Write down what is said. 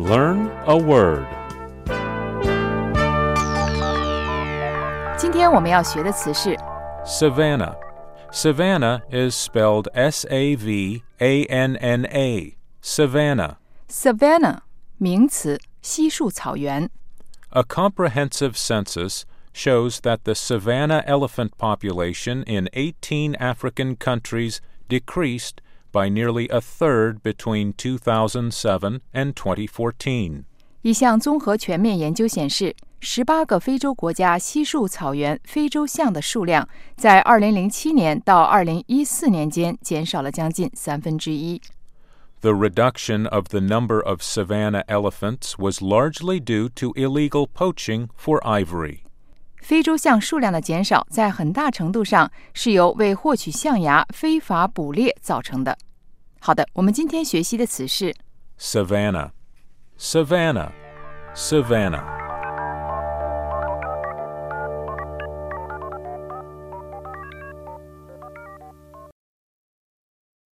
Learn a word. 今天我们要学的词是 Savanna. Savannah is spelled S-A-V-A-N-N-A. Savannah. Savannah 名词，稀树草原。 A comprehensive census shows that the savanna elephant population in 18 African countries decreased by nearly a third between 2007 and 2014. 一项综合全面研究显示，18个非洲国家稀树草原非洲象的数量在2007年到2014年间减少了将近1/3。 The reduction of the number of savanna elephants was largely due to illegal poaching for ivory. 非洲象数量的减少在很大程度上是由为获取象牙非法捕猎造成的。好的，我们今天学习的词是 Savannah. Savannah. Savannah.